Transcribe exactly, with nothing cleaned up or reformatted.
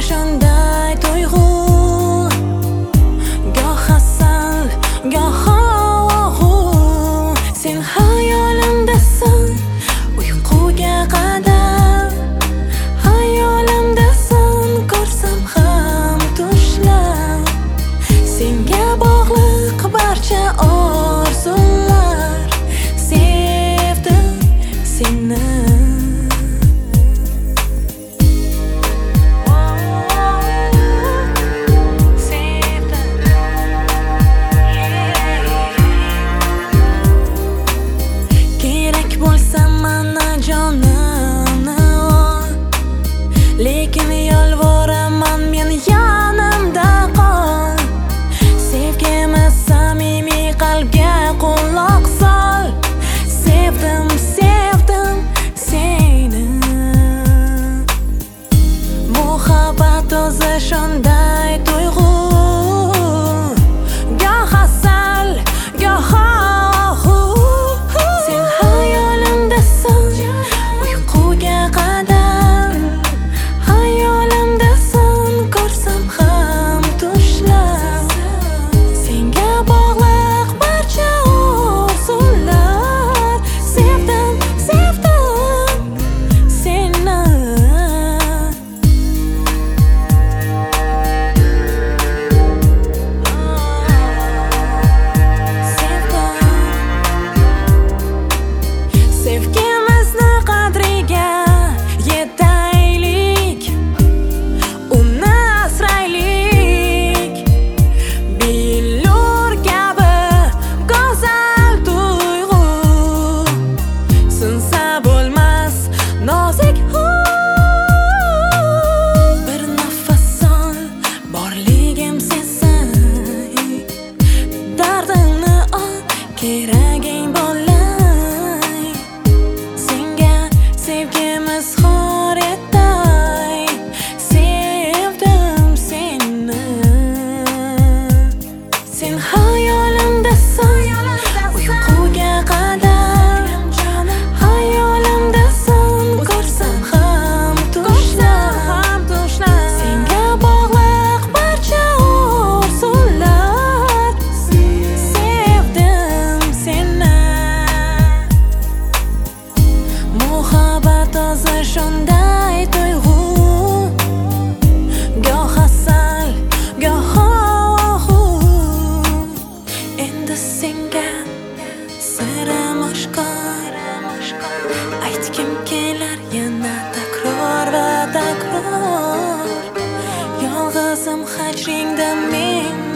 shunday tuyg'u, goh asal, goh og'u. Sen hayolimdasan uyquga qadar, hayolimdasan ko'rsam ham tushlab. Senga bog'liq barcha orzular, sevdim seni. Lekin yolvoraman men yanimda qol. Sevgimiz samimiy qalbga quloq sol. Sevdim, sevdim seni. Muhabbat o'zi shunday tuyg'u, goh asal, goh og'u. Sen hayolimdasan uyquga qadar, hayolimdasan ko'rsam ham tushlab. Senga bog'liq barcha orzular, sevdim, sevdim seni. Sevgimizni qadriga yetaylik, uni asraylik. Billur kabi go'zal tuyg'u, sinsa bo'lmas nozik hu. Bir nafas sol, borligim sensay. Dardimni ol, keraging bo'lay. Senga sevgimiz xor etay. Sevdim seni. Sen hayolimdasan uyquga qadar, hayolimdasan ko'rsam ham tushlab. Senga bog'liq barcha orzular, sevdim seni. Muhabbat o'zi shunday tuyg'u, goh asal, goh og'u. Endi senga sirim oshkor, aytgim kelar yana takror va takror. Yolg'izim hajringda men